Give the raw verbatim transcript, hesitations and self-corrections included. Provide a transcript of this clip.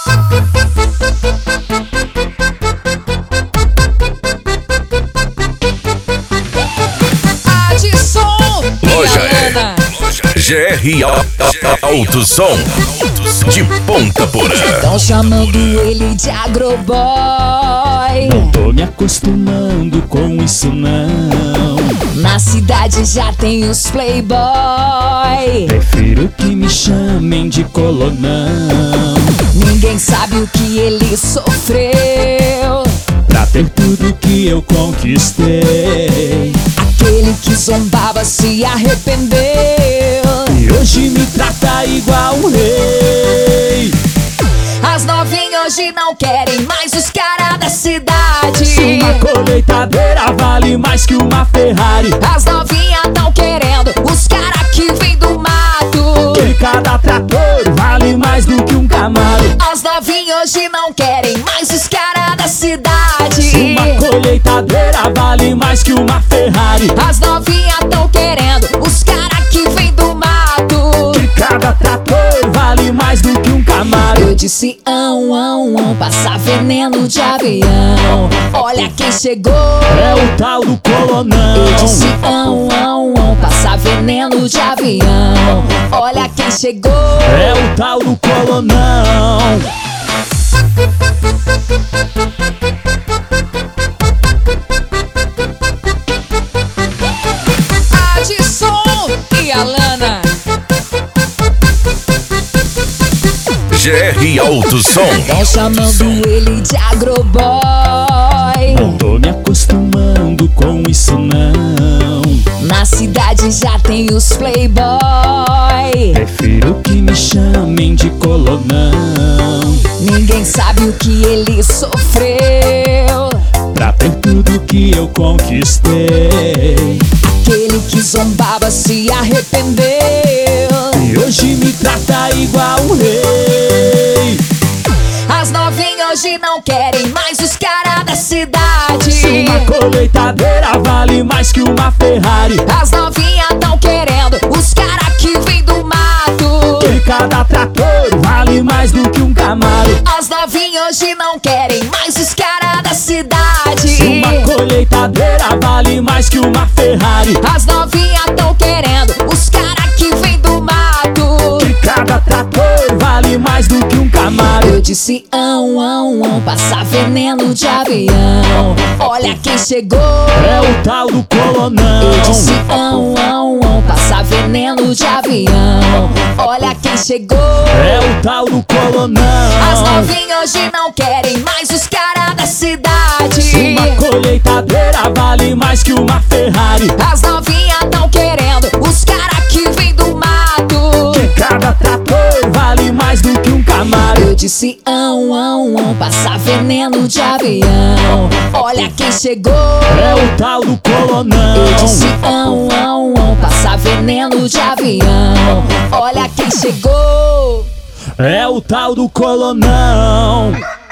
Loja é G R Autosom de Ponta Porã. Tão chamando ele de agroboy. Não tô me acostumando com isso não. Na cidade já tem os playboy. Prefiro que me chamem de colonão. Ninguém sabe o que ele sofreu Pra ter tudo que eu conquistei. Aquele que zombava se arrependeu E hoje me trata igual um rei. As novinhas hoje não querem mais os caras da cidade. Uma colheitadeira vale mais que uma Ferrari. As novinhas tão querendo os caras que vem do mato. E cada trator vale mais do que um Camaro. As novinhas hoje não querem mais os caras da cidade. Uma colheitadeira vale mais que uma Ferrari. As novinhas tão querendo os caras que vem do mato. E cada trator vale mais do que um Camaro. Eu disse ão, ão, ão, passar veneno de avião. Olha quem chegou, é o tal do colonão. Eu disse ão, ão, ão, passar veneno de avião. Olha quem chegou, é o tal do colonão. Adson e Alana. G R Autosom. Tão chamando ele de agroboy. Não tô me acostumando com isso não. Na cidade já tem os playboy. Prefiro que me chamem de colonão. Ninguém sabe o que ele sofreu Pra ter tudo que eu conquistei. Aquele que zombava se arrependeu E hoje me trata igual um rei. As novinhas hoje não querem mais os caras da cidade. Uma colheitadeira vale mais que uma Ferrari. As novinhas tão querendo os caras que vem do mato. E cada trator vale mais do que um Camaro. As novinhas hoje não querem mais os caras da cidade. Uma colheitadeira vale mais que uma Ferrari. As novinhas tão querendo os caras que vem do mato. E cada trator vale mais do que um Camaro. Eu disse ão, ão, ão, passar veneno de avião. Olha quem chegou, é o tal do colonão. Eu disse ão, ão, ão, passar veneno de avião. Olha quem chegou, é o tal do colonão. As novinhas hoje não querem mais os caras da cidade. Uma colheitadeira vale mais que uma Ferrari. As novinhas tão querendo os caras que vem do mato. E cada trator vale mais do que um Camaro. Eu disse ão, ão, ão, passar veneno de avião. Olha quem chegou, é o tal do colonão. Eu disse ão, ão, ão, passar veneno de avião. Olha quem chegou, é o tal do colonão.